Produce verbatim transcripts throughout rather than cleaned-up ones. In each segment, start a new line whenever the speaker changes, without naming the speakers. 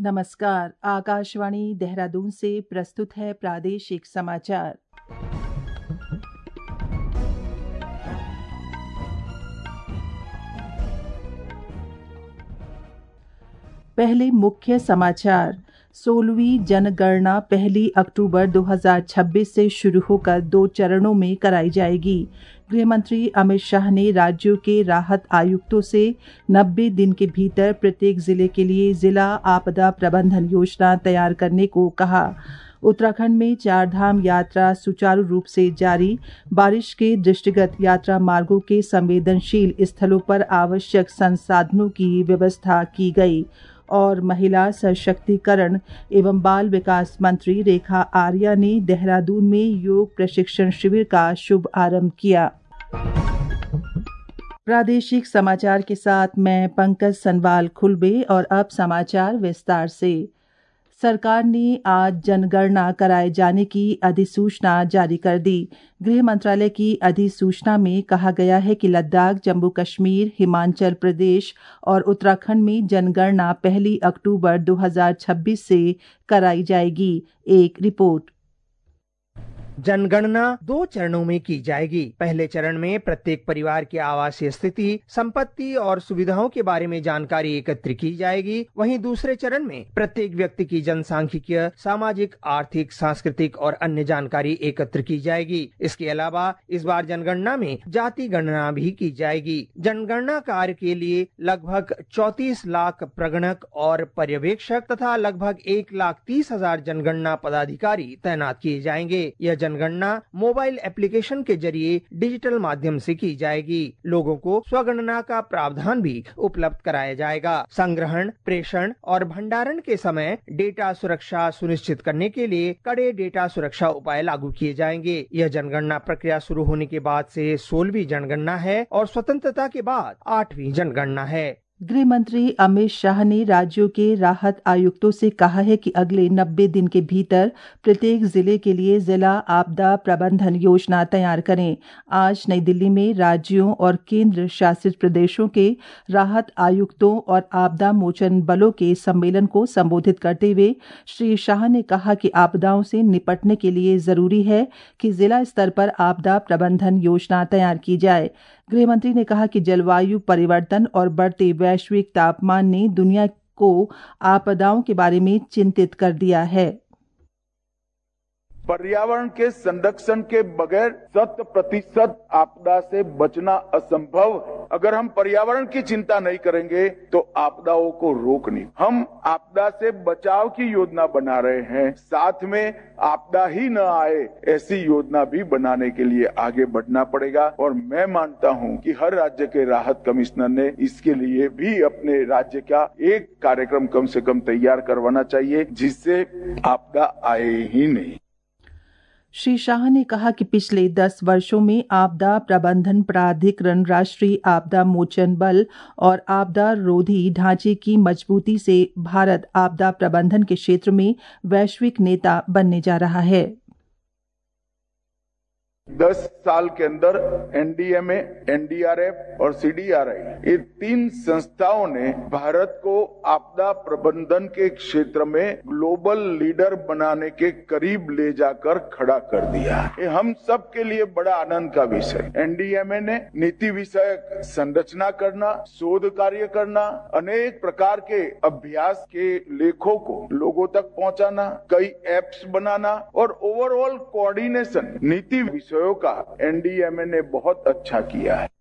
नमस्कार। आकाशवाणी देहरादून से प्रस्तुत है प्रादेशिक समाचार। पहले मुख्य समाचार। सोलहवीं जनगणना पहली अक्टूबर दो हज़ार छब्बीस से शुरू होकर दो चरणों में कराई जाएगी। गृहमंत्री अमित शाह ने राज्यों के राहत आयुक्तों से नब्बे दिन के भीतर प्रत्येक जिले के लिए जिला आपदा प्रबंधन योजना तैयार करने को कहा। उत्तराखंड में चारधाम यात्रा सुचारू रूप से जारी। बारिश के दृष्टिगत यात्रा मार्गों के संवेदनशील स्थलों पर आवश्यक संसाधनों की व्यवस्था की गई। और महिला सशक्तिकरण एवं बाल विकास मंत्री रेखा आर्या ने देहरादून में योग प्रशिक्षण शिविर का शुभ आरंभ किया। प्रादेशिक समाचार के साथ मैं पंकज सनवाल खुलबे। और अब समाचार विस्तार से। सरकार ने आज जनगणना कराए जाने की अधिसूचना जारी कर दी। गृह मंत्रालय की अधिसूचना में कहा गया है कि लद्दाख, जम्मू कश्मीर, हिमाचल प्रदेश और उत्तराखंड में जनगणना पहली अक्टूबर दो हज़ार छब्बीस से कराई जाएगी। एक रिपोर्ट।
जनगणना दो चरणों में की जाएगी। पहले चरण में प्रत्येक परिवार की आवासीय स्थिति, संपत्ति और सुविधाओं के बारे में जानकारी एकत्र की जाएगी। वहीं दूसरे चरण में प्रत्येक व्यक्ति की जनसांख्यिकीय, सामाजिक, आर्थिक, सांस्कृतिक और अन्य जानकारी एकत्र की जाएगी। इसके अलावा इस बार जनगणना में जाति गणना भी की जाएगी। जनगणना कार्य के लिए लगभग चौंतीस लाख प्रगणक और पर्यवेक्षक तथा लगभग एक लाख तीस हजार जनगणना पदाधिकारी तैनात किए जाएंगे। यह जनगणना मोबाइल एप्लीकेशन के जरिए डिजिटल माध्यम से की जाएगी। लोगों को स्वगणना का प्रावधान भी उपलब्ध कराया जाएगा। संग्रहण, प्रेषण और भंडारण के समय डेटा सुरक्षा सुनिश्चित करने के लिए कड़े डेटा सुरक्षा उपाय लागू किए जाएंगे। यह जनगणना प्रक्रिया शुरू होने के बाद से सोलहवीं जनगणना है और स्वतंत्रता के बाद आठवीं जनगणना है।
गृह मंत्री अमित शाह ने राज्यों के राहत आयुक्तों से कहा है कि अगले नब्बे दिन के भीतर प्रत्येक जिले के लिए जिला आपदा प्रबंधन योजना तैयार करें। आज नई दिल्ली में राज्यों और केंद्र शासित प्रदेशों के राहत आयुक्तों और आपदा मोचन बलों के सम्मेलन को संबोधित करते हुए श्री शाह ने कहा कि आपदाओं से निपटने के लिए जरूरी है कि जिला स्तर पर आपदा प्रबंधन योजना तैयार की जाए। गृहमंत्री ने कहा कि जलवायु परिवर्तन और बढ़ते वैश्विक तापमान ने दुनिया को आपदाओं के बारे में चिंतित कर दिया है।
पर्यावरण के संरक्षण के बगैर शत प्रतिशत आपदा से बचना असंभव। अगर हम पर्यावरण की चिंता नहीं करेंगे तो आपदाओं को रोक नहीं। हम आपदा से बचाव की योजना बना रहे हैं, साथ में आपदा ही न आए ऐसी योजना भी बनाने के लिए आगे बढ़ना पड़ेगा। और मैं मानता हूं कि हर राज्य के राहत कमिश्नर ने इसके लिए भी अपने राज्य का एक कार्यक्रम कम से कम तैयार करवाना चाहिए जिससे आपदा आए ही नहीं।
श्री शाह ने कहा कि पिछले दस वर्षों में आपदा प्रबंधन प्राधिकरण, राष्ट्रीय आपदा मोचन बल और आपदा रोधी ढांचे की मजबूती से भारत आपदा प्रबंधन के क्षेत्र में वैश्विक नेता बनने जा रहा है।
दस साल के अंदर एनडीएमए, एनडीआरएफ और सीडीआरआई ये तीन संस्थाओं ने भारत को आपदा प्रबंधन के क्षेत्र में ग्लोबल लीडर बनाने के करीब ले जाकर खड़ा कर दिया। ये हम सब के लिए बड़ा आनंद का विषय। एनडीएमए ने नीति विषयक संरचना करना, शोध कार्य करना, अनेक प्रकार के अभ्यास के लेखों को लोगों तक पहुंचाना, कई एप्स बनाना और ओवरऑल कोऑर्डिनेशन नीति विषयों का एनडीएमए ने बहुत अच्छा किया है।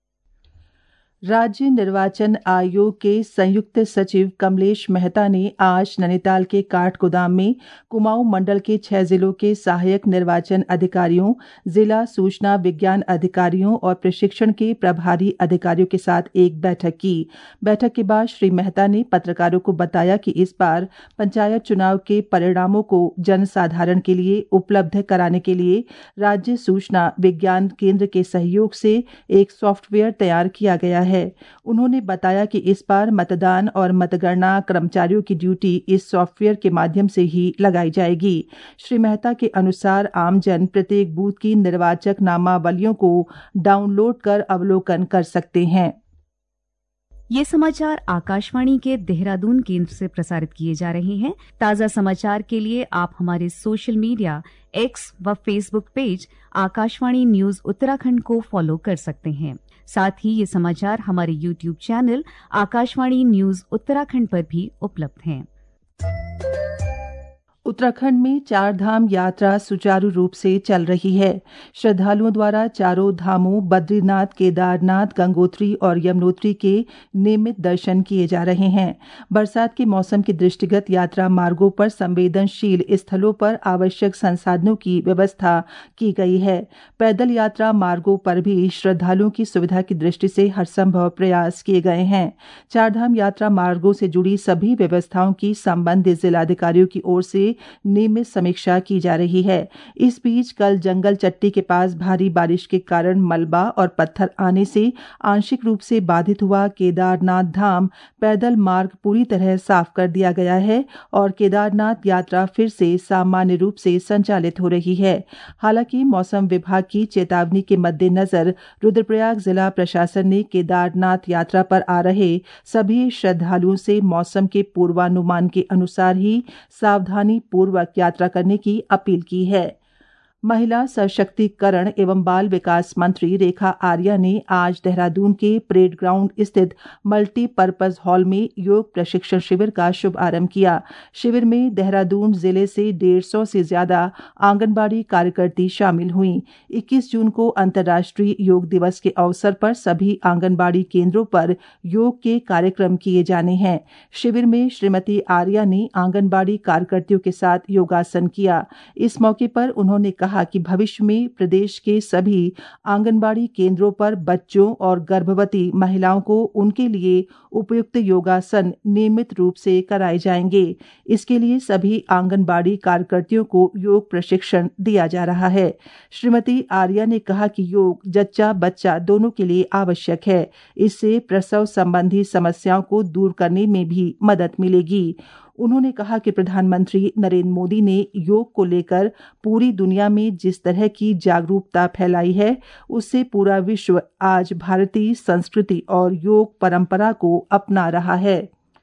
राज्य निर्वाचन आयोग के संयुक्त सचिव कमलेश मेहता ने आज नैनीताल के काठगोदाम में कुमाऊं मंडल के छह जिलों के सहायक निर्वाचन अधिकारियों, जिला सूचना विज्ञान अधिकारियों और प्रशिक्षण के प्रभारी अधिकारियों के साथ एक बैठक की। बैठक के बाद श्री मेहता ने पत्रकारों को बताया कि इस बार पंचायत चुनाव के परिणामों को जनसाधारण के लिए उपलब्ध कराने के लिए राज्य सूचना विज्ञान केंद्र के सहयोग से एक सॉफ्टवेयर तैयार किया गया है। उन्होंने बताया कि इस बार मतदान और मतगणना कर्मचारियों की ड्यूटी इस सॉफ्टवेयर के माध्यम से ही लगाई जाएगी। श्री मेहता के अनुसार आमजन प्रत्येक बूथ की निर्वाचक नामावलियों को डाउनलोड कर अवलोकन कर सकते हैं।
ये समाचार आकाशवाणी के देहरादून केंद्र से प्रसारित किए जा रहे हैं। ताज़ा समाचार के लिए आप हमारे सोशल मीडिया एक्स व Facebook page Akashvani news Uttarakhand को फॉलो कर सकते हैं। साथ ही ये समाचार हमारे YouTube channel Akashvani news Uttarakhand पर भी उपलब्ध हैं।
उत्तराखंड में चार धाम यात्रा सुचारू रूप से चल रही है। श्रद्धालुओं द्वारा चारों धामों बद्रीनाथ, केदारनाथ, गंगोत्री और यमुनोत्री के नियमित दर्शन किए जा रहे हैं। बरसात के मौसम के दृष्टिगत यात्रा मार्गों पर संवेदनशील स्थलों पर आवश्यक संसाधनों की व्यवस्था की गई है। पैदल यात्रा मार्गों पर भी श्रद्धालुओं की सुविधा की दृष्टि से हरसंभव प्रयास किए गए हैं। चारधाम यात्रा मार्गों से जुड़ी सभी व्यवस्थाओं की संबंधित जिलाधिकारियों की ओर से नियमित समीक्षा की जा रही है। इस बीच कल जंगल चट्टी के पास भारी बारिश के कारण मलबा और पत्थर आने से आंशिक रूप से बाधित हुआ केदारनाथ धाम पैदल मार्ग पूरी तरह साफ कर दिया गया है और केदारनाथ यात्रा फिर से सामान्य रूप से संचालित हो रही है। हालांकि मौसम विभाग की चेतावनी के मद्देनजर रुद्रप्रयाग जिला प्रशासन ने केदारनाथ यात्रा पर आ रहे सभी श्रद्धालुओं से मौसम के पूर्वानुमान के अनुसार ही सावधानी पूर्वक यात्रा करने की अपील की है। महिला सशक्तिकरण एवं बाल विकास मंत्री रेखा आर्या ने आज देहरादून के परेड ग्राउंड स्थित मल्टीपर्पज हॉल में योग प्रशिक्षण शिविर का शुभारंभ किया। शिविर में देहरादून जिले से डेढ़ सौ से ज्यादा आंगनबाड़ी कार्यकर्ती शामिल हुईं। इक्कीस जून को अंतर्राष्ट्रीय योग दिवस के अवसर पर सभी आंगनबाड़ी केंद्रों पर योग के कार्यक्रम किए जाने हैं। शिविर में श्रीमती आर्या ने आंगनबाड़ी कार्यकर्तियों के साथ योगासन किया। इस मौके पर उन्होंने कहा कि भविष्य में प्रदेश के सभी आंगनबाड़ी केंद्रों पर बच्चों और गर्भवती महिलाओं को उनके लिए उपयुक्त योगासन नियमित रूप से कराए जाएंगे। इसके लिए सभी आंगनबाड़ी कार्यकर्तियों को योग प्रशिक्षण दिया जा रहा है। श्रीमती आर्या ने कहा कि योग जच्चा बच्चा दोनों के लिए आवश्यक है। इससे प्रसव संबंधी समस्याओं को दूर करने में भी मदद मिलेगी। उन्होंने कहा कि प्रधानमंत्री नरेंद्र मोदी ने योग को लेकर पूरी दुनिया में जिस तरह की जागरूकता फैलाई है, उससे पूरा विश्व आज भारतीय संस्कृति और योग परंपरा को अपना रहा है।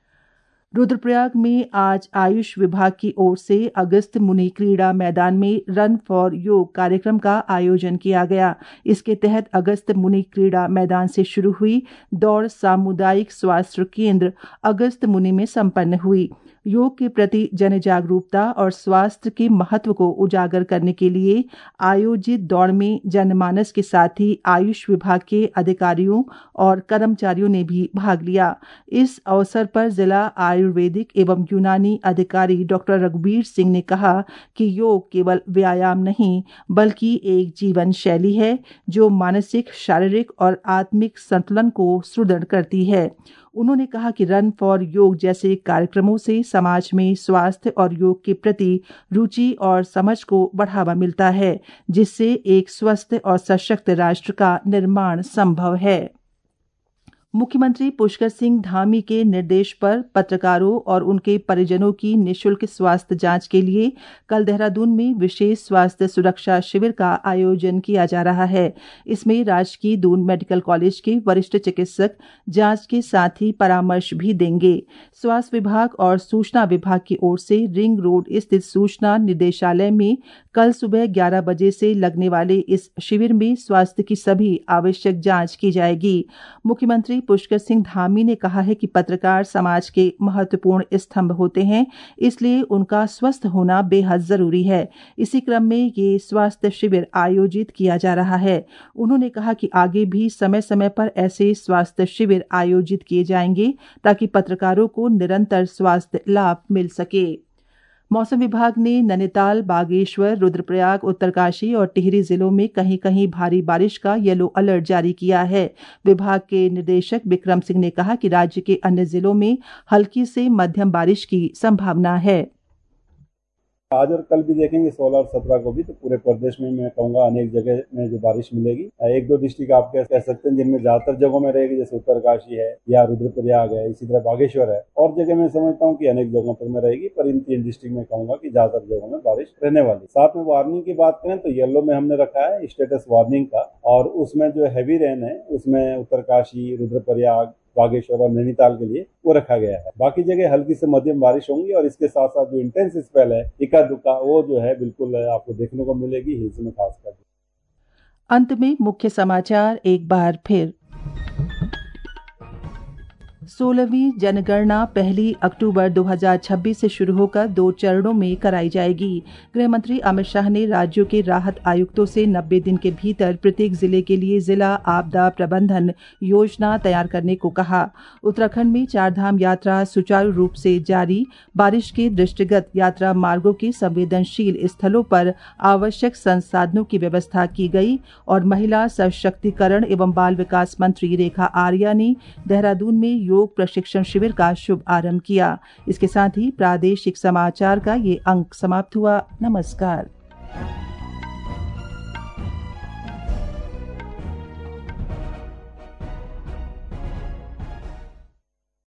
रुद्रप्रयाग में आज आयुष विभाग की ओर से अगस्त मुनि क्रीड़ा मैदान में रन फॉर योग कार्यक्रम का आयोजन किया गया। इसके तहत अगस्त मुनि क्रीड़ा मैदान से शुरू हुई दौड़ सामुदायिक स्वास्थ्य केंद्र अगस्त मुनि में संपन्न हुई। योग के प्रति जन जागरूकता और स्वास्थ्य के महत्व को उजागर करने के लिए आयोजित दौड़ में जनमानस के साथ ही आयुष विभाग के अधिकारियों और कर्मचारियों ने भी भाग लिया। इस अवसर पर जिला आयुर्वेदिक एवं यूनानी अधिकारी डॉक्टर रघुवीर सिंह ने कहा कि योग केवल व्यायाम नहीं बल्कि एक जीवन शैली है जो मानसिक, शारीरिक और आत्मिक संतुलन को सुदृढ़ करती है। उन्होंने कहा कि रन फॉर योग जैसे कार्यक्रमों से समाज में स्वास्थ्य और योग के प्रति रुचि और समझ को बढ़ावा मिलता है, जिससे एक स्वस्थ और सशक्त राष्ट्र का निर्माण संभव है। मुख्यमंत्री पुष्कर सिंह धामी के निर्देश पर पत्रकारों और उनके परिजनों की निःशुल्क स्वास्थ्य जांच के लिए कल देहरादून में विशेष स्वास्थ्य सुरक्षा शिविर का आयोजन किया जा रहा है। इसमें राजकीय दून मेडिकल कॉलेज के वरिष्ठ चिकित्सक जांच के साथ ही परामर्श भी देंगे। स्वास्थ्य विभाग और सूचना विभाग की ओर से रिंग रोड स्थित सूचना निदेशालय में कल सुबह ग्यारह बजे से लगने वाले इस शिविर में स्वास्थ्य की सभी आवश्यक जांच की जाएगी। मुख्यमंत्री पुष्कर सिंह धामी ने कहा है कि पत्रकार समाज के महत्वपूर्ण स्तंभ होते हैं, इसलिए उनका स्वस्थ होना बेहद जरूरी है। इसी क्रम में ये स्वास्थ्य शिविर आयोजित किया जा रहा है। उन्होंने कहा कि आगे भी समय समय पर ऐसे स्वास्थ्य शिविर आयोजित किए जाएंगे ताकि पत्रकारों को निरंतर स्वास्थ्य लाभ मिल सके। मौसम विभाग ने नैनीताल, बागेश्वर, रुद्रप्रयाग, उत्तरकाशी और टिहरी जिलों में कहीं कहीं भारी बारिश का येलो अलर्ट जारी किया है। विभाग के निदेशक विक्रम सिंह ने कहा कि राज्य के अन्य जिलों में हल्की से मध्यम बारिश की संभावना है।
आज और कल भी देखेंगे सोलह और सत्रह को भी, तो पूरे प्रदेश में मैं कहूँगा अनेक जगह में जो बारिश मिलेगी। एक दो डिस्ट्रिक्ट आप कह सकते हैं जिनमें ज्यादातर जगहों में रहेगी, जैसे उत्तरकाशी है या रुद्रप्रयाग है, इसी तरह बागेश्वर है, और जगह मैं समझता हूँ कि अनेक जगहों पर में रहेगी, पर इन तीन डिस्ट्रिक्ट में कहूँगा कि ज्यादातर जगहों में बारिश रहने वाली। साथ में वार्निंग की बात करें तो येलो में हमने रखा है स्टेटस वार्निंग का, और उसमें जो हैवी रेन है उसमें उत्तरकाशी, रुद्रप्रयाग, बागेश्वर और नैनीताल के लिए वो रखा गया है। बाकी जगह हल्की से मध्यम बारिश होंगी और इसके साथ साथ जो इंटेंस स्पेल है इक्का दुक्का वो जो है बिल्कुल आपको देखने को मिलेगी हिल्स में खासकर।
अंत में मुख्य समाचार एक बार फिर। सोलहवीं जनगणना पहली अक्टूबर दो हज़ार छब्बीस से शुरू होकर दो चरणों में कराई जाएगी। गृह मंत्री अमित शाह ने राज्यों के राहत आयुक्तों से नब्बे दिन के भीतर प्रत्येक जिले के लिए जिला आपदा प्रबंधन योजना तैयार करने को कहा। उत्तराखंड में चारधाम यात्रा सुचारू रूप से जारी। बारिश के दृष्टिगत यात्रा मार्गों के संवेदनशील स्थलों पर आवश्यक संसाधनों की व्यवस्था की गई। और महिला सशक्तिकरण एवं बाल विकास मंत्री रेखा आर्या ने देहरादून में योग प्रशिक्षण शिविर का शुभ आरंभ किया। इसके साथ ही प्रादेशिक समाचार का ये अंक समाप्त हुआ। नमस्कार।